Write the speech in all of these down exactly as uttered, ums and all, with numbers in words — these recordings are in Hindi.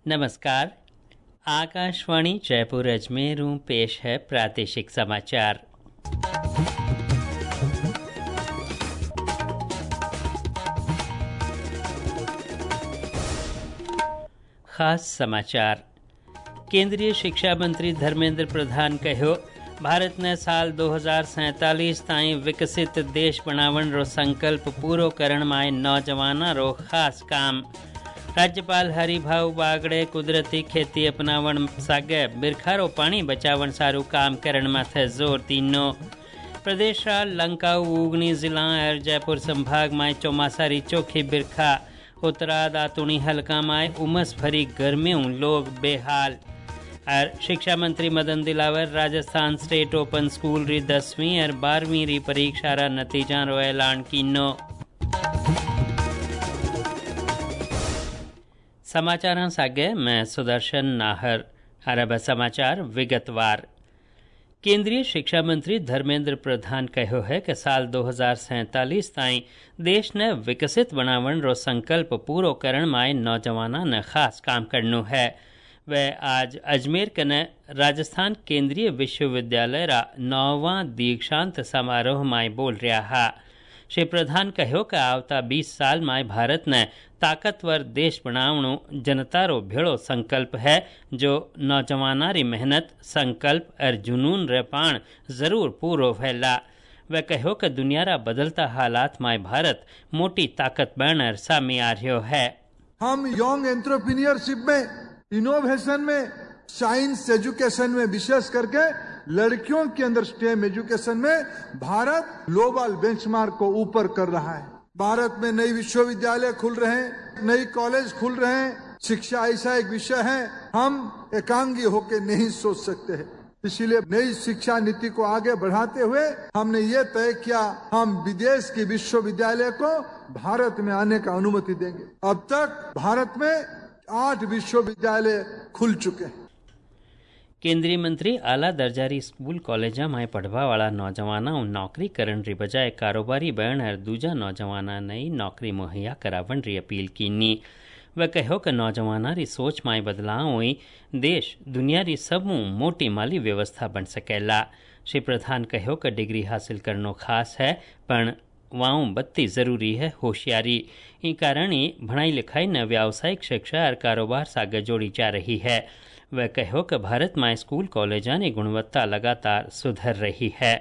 नमस्कार। आकाशवाणी जयपुर अजमेर पेश है प्रादेशिक समाचार। खास समाचार। केंद्रीय शिक्षा मंत्री धर्मेंद्र प्रधान कहो, भारत ने साल दो हज़ार सैंतालीस ताईं विकसित देश बनावण रो संकल्प पूरो करण माय नौजवाना रो खास काम। राज्यपाल हरिभाऊ बागड़े कुदरती खेती अपनावण सागे बिरखारो पानी बचावण सारू काम करण माथे जोर तीनो। प्रदेश रा लंकाऊ उगनी जिला और जयपुर संभाग में चौमासारी चोखी बिरखा। उत्तरा दातुणी हल्का में उमस भरी गर्मियों लोग बेहाल। और शिक्षा मंत्री Madan Dilawar Rajasthan state open school री दसवीं और बारहवीं री परीक्षा रा नतीजा रो ऐलान कीनो। समाचार सागे मैं सुदर्शन नाहर। अरब समाचार विगतवार। केंद्रीय शिक्षा मंत्री धर्मेंद्र प्रधान कहो है कि साल दो हज़ार सैंतालीस ताईं देश ने विकसित बनावण रो संकल्प पूरो करण माय नौजवाना ने खास काम करनो है। वह आज अजमेर कने राजस्थान केंद्रीय विश्वविद्यालय रा नौवां दीक्षांत समारोह माय बोल रहा हा। श्री प्रधान कहो कि आवता बीस साल में भारत ने ताकतवर देश बनावणो जनता रो भेड़ो संकल्प है, जो नौजवाना री मेहनत संकल्प और जुनून रे पाण जरूर पूरो वेला। वह कहो कि दुनिया रा बदलता हालात में भारत मोटी ताकत बनर सामी आ रह्यो है। हम यंग एंटरप्रेन्योरशिप में, इनोवेशन में, साइंस एजुकेशन में, विशेष करके लड़कियों के अंदर स्टेम एजुकेशन में भारत ग्लोबल बेंचमार्क को ऊपर कर रहा है। भारत में नई विश्वविद्यालय खुल रहे हैं, नई कॉलेज खुल रहे हैं। शिक्षा ऐसा एक विषय है हम एकांगी होकर नहीं सोच सकते हैं। इसीलिए नई शिक्षा नीति को आगे बढ़ाते हुए हमने ये तय किया, हम विदेश के विश्वविद्यालय को भारत में आने का अनुमति देंगे। अब तक भारत में आठ विश्वविद्यालय खुल चुके हैं। केंद्रीय मंत्री आला दर्जारी स्कूल कॉलेजा में पढ़वा वाला नौजवाना नौकरी करण री बजाय कारोबारी बहन और दूजा नौजवाना नई नौकरी मुहैया करावन री अपील कीनी। वह कहो कि नौजवाना री सोच में बदलाव हुई देश दुनिया री सबू मोटी माली व्यवस्था बन सकेला। श्री प्रधान कहो कि डिग्री हासिल करनो खास है, पर वाऊ बत्ती जरूरी है होशियारी। ई कारण ही भणाई लिखाई न व्यावसायिक शिक्षा और कारोबार सागे जोड़ी जा रही है। वह कहो कि भारत में स्कूल कॉलेजा की गुणवत्ता लगातार सुधर रही है।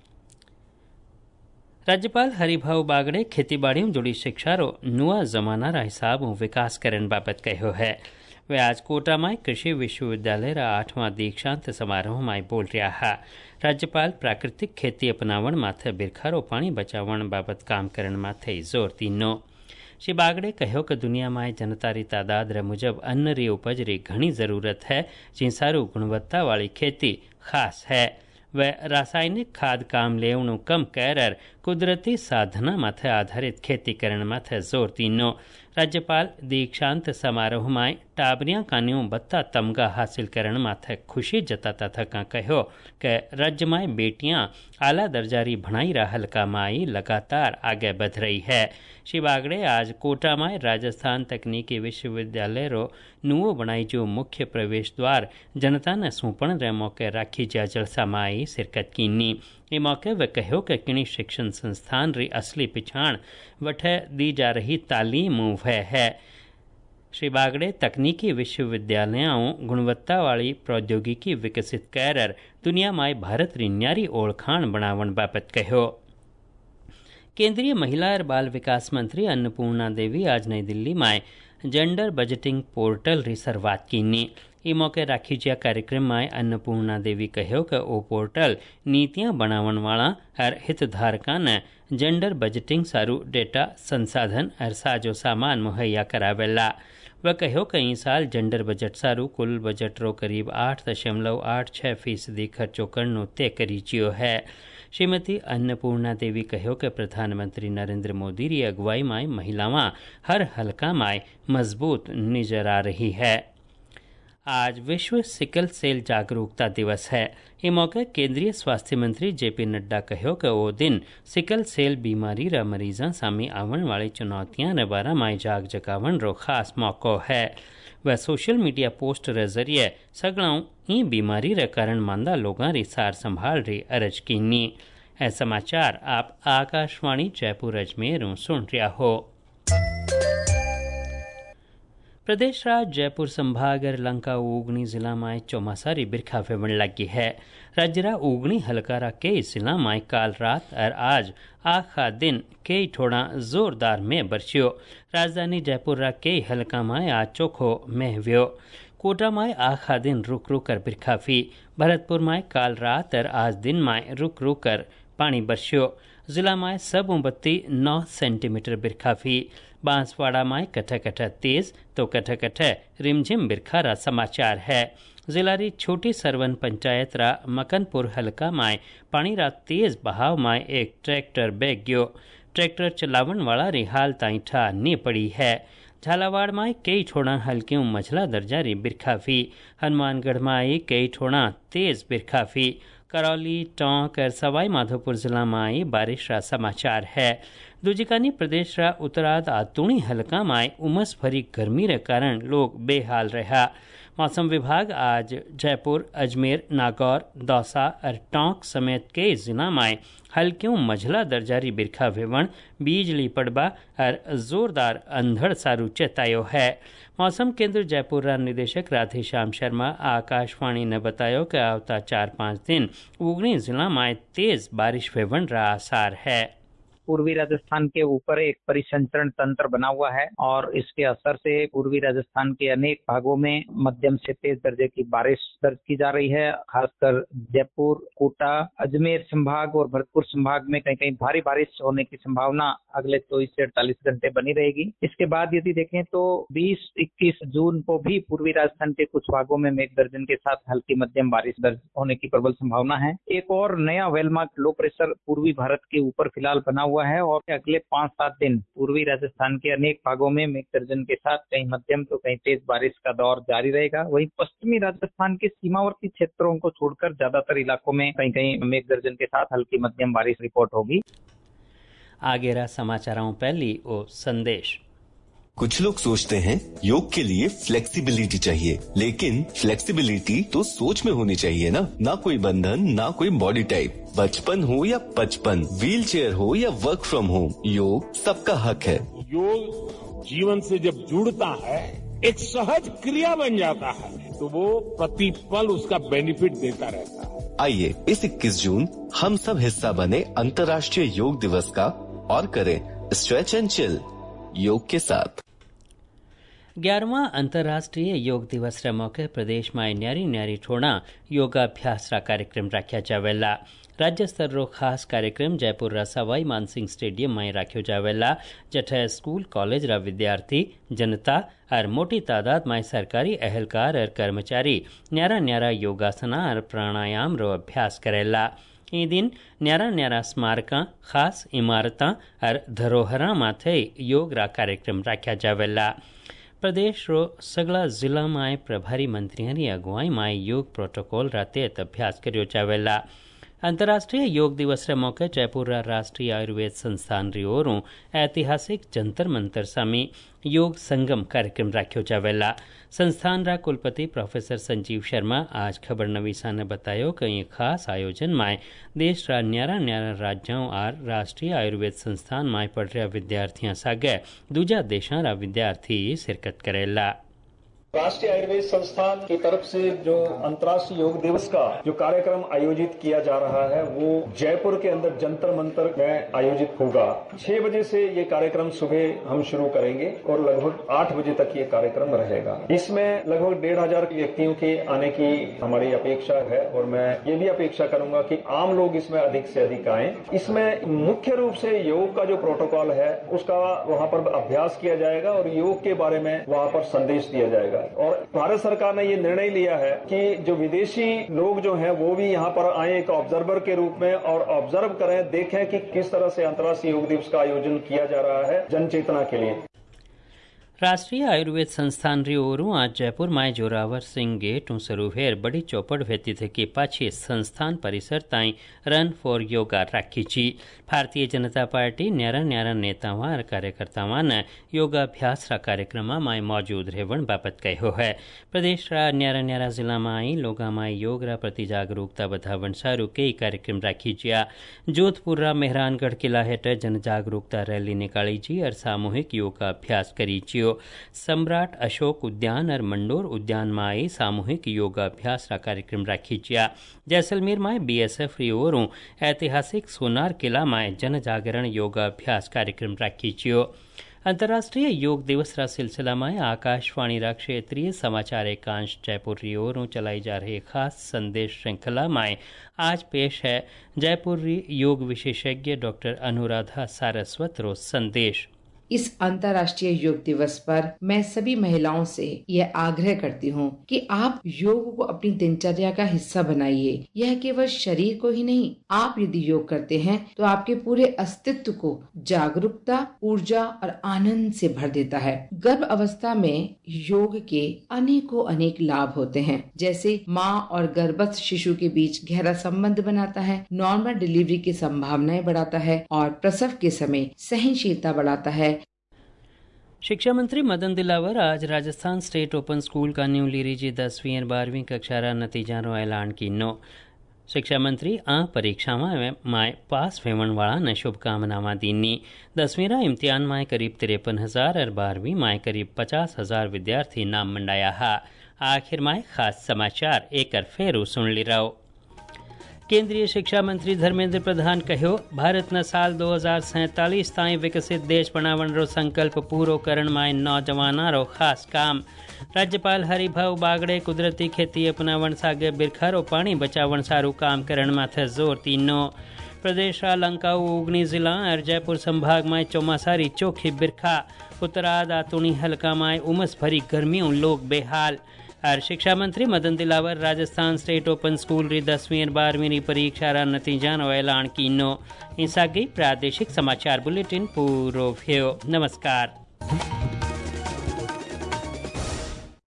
राज्यपाल हरिभाऊ बागड़े खेतीबाड़ी जुड़ी शिक्षा रो नुआ जमाना रा हिसाब विकास करन बाबत कहो है। वे आज कोटा में कृषि विश्वविद्यालय रा आठवां दीक्षांत समारोह में बोल रहा है। राज्यपाल प्राकृतिक खेती अपनावण माथे बिरखारो पानी बचावण बाबत काम करन माथे जोर तीनो। श्री बागड़े कहो कि दुनिया में जनता री तादाद रे मुजब अन्न री उपज री घणी जरूरत है, जी सारू गुणवत्ता वाली खेती खास है। वह रासायनिक खाद काम लेवणु कम कर कुदरती साधना माथे आधारित खेती करण माथे जोर तीनो। राज्यपाल दीक्षांत समारोह में टाबरिया कान्यों बत्ता तमगा हासिल करण माथे खुशी जताता थका कहो कि राज्य में बेटियां आला दर्जारी भणाई रा हल्का माई लगातार आगे बढ़ रही है। श्री बागड़े आज कोटा में राजस्थान तकनीकी विश्वविद्यालय रो नुओ बनाई जो मुख्य प्रवेश द्वार जनता ने सौंपण रे मौके राखी जा जलसा माई शिरकत कीनी। ये मौके वे कहो कि किणी शिक्षण संस्थान री असली पिछाण वठे दी जा रही तालीम वह है। श्री बागड़े तकनीकी विश्वविद्यालयों गुणवत्ता वाली प्रौद्योगिकी विकसित कर दुनिया में भारत री न्यारी ओळखाण बनावण बाबत कहो। केंद्रीय महिला और बाल विकास मंत्री अन्नपूर्णा देवी आज नई दिल्ली में जेंडर बजटिंग पोर्टल री शुरुआत कीनी। ई मौके राखी जा कार्यक्रम में अन्नपूर्णा देवी कहो कि ओ पोर्टल नीतियां बनावन वाला और हितधारका ने जेंडर बजटिंग सारू डेटा संसाधन और साजो सामान मुहैया करावेला। वह कहो कि ई साल जेंडर बजट सारू कुल बजट रो करीब आठ दशमलव आठ छह फीसदी खर्चो करनो तय करी जियो है। श्रीमती अन्नपूर्णा देवी कहो कि प्रधानमंत्री नरेंद्र मोदी री अगुवाई में महिलावां हर हल्का में मजबूत नजर आ रही है। आज विश्व सिकल सेल जागरूकता दिवस है। इस मौके केंद्रीय स्वास्थ्य मंत्री जेपी नड्डा कहो कि वो दिन सिकल सेल बीमारी रा मरीजा सामी आवन वाली चुनौतियां रे बारे में जाग जगावन रो खास मौको है। व सोशल मीडिया पोस्ट रे जरिए सगळां ई बीमारी रे कारण मांदा लोगां री सार संभाल री अरज कीनी। ए समाचार आप आकाशवाणी जयपुर अजमेर सुन रहा हो। प्रदेश राज जयपुर संभाग लंका ओगनी जिला में चौमासारी बिरखा फेवण लगी है। राज्यरा ओगनी हलकारा कई जिला में काल रात और आज आखा दिन कई थोड़ा जोरदार में बरस्यो। राजधानी जयपुर रा कई हलका में आज चोखो महव्यो। कोटा में आखा दिन रुक रुक कर बिरखा फी। भरतपुर में काल रात और आज दिन में रुक रुक कर पानी बरस्यो। जिला में सब बत्ती नौ सेंटीमीटर बिरखा फी। बांसवाड़ा में कथा कथा तेज तो कथा कथा रिमझिम बिरखा रा समाचार है। जिला री छोटी सरवन पंचायत रा मकनपुर हलका में पानी रा तेज बहाव में एक ट्रैक्टर बह गयो। ट्रैक्टर चलावन वाला री हाल ताई ठा नी पड़ी है। झालावाड़ में कई ठोड़ा हल्की मझला दर्जा री बिरखा फी। हनुमानगढ़ में कई ठोड़ा तेज बिरखा फी। करौली टोंक और सवाई माधोपुर जिला में बारिश रा समाचार है। दूजिकानी प्रदेश रा उत्तराद आतुणी हलका में उमस भरी गर्मी रे कारण लोग बेहाल रहा। मौसम विभाग आज जयपुर, अजमेर, नागौर, दौसा और टोंक समेत कई जिला में हल्क्यों मझला दर्जारी बिरखा वेवण, बिजली पड़बा और जोरदार अंधड़ सारू चेतायो है। मौसम केंद्र जयपुर रा निदेशक राधेश्याम शर्मा आकाशवाणी ने बताया कि आवता चार पाँच दिन ओगनी जिला में तेज बारिश वेवण रा आसार है। पूर्वी राजस्थान के ऊपर एक परिसंचरण तंत्र बना हुआ है और इसके असर से पूर्वी राजस्थान के अनेक भागों में मध्यम से तेज दर्जे की बारिश दर्ज की जा रही है। खासकर जयपुर, कोटा, अजमेर संभाग और भरतपुर संभाग में कहीं कहीं भारी बारिश होने की संभावना अगले चौबीस से अड़तालीस घंटे बनी रहेगी। इसके बाद यदि देखें तो बीस इक्कीस जून को भी पूर्वी राजस्थान के कुछ भागों में मेघ गर्जन के साथ हल्की मध्यम बारिश दर्ज होने की प्रबल संभावना है। एक और नया वेलमार्क लो प्रेशर पूर्वी भारत के ऊपर फिलहाल बना हुआ है और अगले पांच सात दिन पूर्वी राजस्थान के अनेक भागों में मेघ गर्जन के साथ कहीं मध्यम तो कहीं तेज बारिश का दौर जारी रहेगा। वहीं पश्चिमी राजस्थान के सीमावर्ती क्षेत्रों को छोड़कर ज्यादातर इलाकों में कहीं कहीं मेघ गर्जन के साथ हल्की मध्यम बारिश रिपोर्ट होगी। आगे रहा समाचारों पहली ओ संदेश। कुछ लोग सोचते हैं योग के लिए फ्लेक्सिबिलिटी चाहिए, लेकिन फ्लेक्सिबिलिटी तो सोच में होनी चाहिए ना। ना कोई बंधन, ना कोई बॉडी टाइप, बचपन हो या पचपन, व्हील चेयर हो या वर्क फ्रॉम होम, योग सबका हक है। योग जीवन से जब जुड़ता है, एक सहज क्रिया बन जाता है, तो वो प्रतिपल उसका बेनिफिट देता रहता है। आइए इस इक्कीस जून हम सब हिस्सा बने अंतर्राष्ट्रीय योग दिवस का और करें स्ट्रेच एंड चिल योग के साथ। ग्यारहवां अंतर्राष्ट्रीय योग दिवस के मौके प्रदेश में न्यारी न्यारी ठोड़ा योगाभ्यास रा कार्यक्रम रखा जावेला। राज्य स्तर रो खास कार्यक्रम जयपुर रा सवाई मानसिंह स्टेडियम में रखो जावेला, जठे स्कूल कॉलेज रा विद्यार्थी, जनता और मोटी तादाद में सरकारी अहलकार और कर्मचारी न्यारा न्यारा योगासना और प्राणायाम रो अभ्यास करेला। ई दिन न्यारा न्यारा स्मारका, खास इमारतां और धरोहरा माथे योग रा कार्यक्रम रखा जावेला। प्रदेश रो सगला जिला में प्रभारी मंत्रियों की अगुवाई में योग प्रोटोकॉल रा तहत अभ्यास करियो जावेला। अंतर्राष्ट्रीय योग दिवस के मौके जयपुर रा राष्ट्रीय आयुर्वेद संस्थान री ओरों ऐतिहासिक जंतर मंतर सामी योग संगम कार्यक्रम रखो जावेला। संस्थान रा कुलपति प्रोफेसर संजीव शर्मा आज खबर नवीसा ने बतायो कि ये खास आयोजन में देश रा न्यारा न्यारा राज्यों और राष्ट्रीय आयुर्वेद संस्थान में पढ़ रहा विद्यार्थियों सागे दूजा देशों रा विद्यार्थी शिरकत करेला। राष्ट्रीय आयुर्वेद संस्थान की तरफ से जो अंतर्राष्ट्रीय योग दिवस का जो कार्यक्रम आयोजित किया जा रहा है वो जयपुर के अंदर जंतर मंतर में आयोजित होगा। छह बजे से ये कार्यक्रम सुबह हम शुरू करेंगे और लगभग आठ बजे तक ये कार्यक्रम रहेगा। इसमें लगभग डेढ़ हजार व्यक्तियों के आने की हमारी अपेक्षा है और मैं ये भी अपेक्षा करूंगा कि आम लोग इसमें अधिक से अधिक आए। इसमें मुख्य रूप से योग का जो प्रोटोकॉल है उसका वहां पर अभ्यास किया जाएगा और योग के बारे में वहां पर संदेश दिया जाएगा। और भारत सरकार ने ये निर्णय लिया है कि जो विदेशी लोग जो हैं वो भी यहाँ पर आए एक ऑब्जर्वर के रूप में और ऑब्जर्व करें, देखें कि किस तरह से अंतर्राष्ट्रीय योग दिवस का आयोजन किया जा रहा है जन चेतना के लिए। राष्ट्रीय आयुर्वेद संस्थान री ओरू आज जयपुर माय जोरावर सिंह गेट ऊं शुरू हेर बड़ी चौपड़ व्यतीत के पाछे संस्थान परिसर ताई रन फॉर योगा राखी छी। भारतीय जनता पार्टी न्यारा न्यारा नेतावां और कार्यकर्तावां ने योगाभ्यास रा कार्यक्रम में मौजूद रहवण बाबत कहो है। प्रदेश रा न्यारा न्यारा जिला में आई लोगा में योग रा प्रति जागरूकता बढ़ावण सारू कई कार्यक्रम राखी ज्या। जोधपुर रा मेहरानगढ़ किला हेठ जन जागरूकता रैली निकाली जी और सामूहिक योगाभ्यास करी जी। सम्राट अशोक उद्यान और मंडोर उद्यान में आई सामूहिक योगाभ्यास का कार्यक्रम राखी ज्या। जैसलमेर में बीएसएफ री ओरू ऐतिहासिक सोनार किला में जन जागरण योगाभ्यास कार्यक्रम राखी ज्यो। अंतर्राष्ट्रीय योग दिवस रा सिलसिला में आकाशवाणी रा क्षेत्रीय समाचार एकांश जयपुर री ओर चलाई जा रही खास संदेश श्रृंखला में आज पेश है जयपुर री योग विशेषज्ञ डॉक्टर अनुराधा सारस्वत रो संदेश। इस अंतर्राष्ट्रीय योग दिवस पर मैं सभी महिलाओं से यह आग्रह करती हूँ कि आप योग को अपनी दिनचर्या का हिस्सा बनाइए। यह केवल शरीर को ही नहीं, आप यदि योग करते हैं तो आपके पूरे अस्तित्व को जागरूकता, ऊर्जा और आनंद से भर देता है। गर्भ अवस्था में योग के अनेकों अनेक लाभ होते हैं, जैसे माँ और गर्भस्थ शिशु के बीच गहरा संबंध बनाता है, नॉर्मल डिलीवरी की संभावनाएं बढ़ाता है और प्रसव के समय सहनशीलता बढ़ाता है। शिक्षा मंत्री मदन दिलावर आज राजस्थान स्टेट ओपन स्कूल का न्यू लीरीजी दसवीं और बारहवीं कक्षा रा नतीजानो ऐलान कीनो। शिक्षा मंत्री आ परीक्षा में माय पास वेवण वाला ने शुभकामनावां दीनी। दसवीं रा इम्तिहान माय करीब तिरपन हजार और बारहवीं माय करीब पचास हजार विद्यार्थी नाम मंडाया हा। आखिर माय खास समाचार एक फेरू सुन ली रहो। केंद्रीय शिक्षा मंत्री धर्मेंद्र प्रधान कहो भारत न साल दो हजार सैंतालीस ताईं विकसित देश बनावण रो संकल्प पूरो करण में नौजवाना रो खास काम। राज्यपाल हरिभाऊ बागड़े कुदरती खेती अपनावण सागे बिरखा रो पानी बचावण सारू काम करण माथे जोर तीनो। प्रदेश रा लंकाऊ ओगनी जिला और जयपुर संभाग में चौमासारी चोखी बिरखा। उत्तरा दातुणी हल्का में उमस भरी गर्मियों लोग बेहाल। और शिक्षा मंत्री Madan Dilawar Rajasthan state open school री दसवीं और बारहवीं री परीक्षा रा नतीजानो ऐलान कीनो। इंसागी प्रादेशिक समाचार बुलेटिन पूरो भयो। नमस्कार।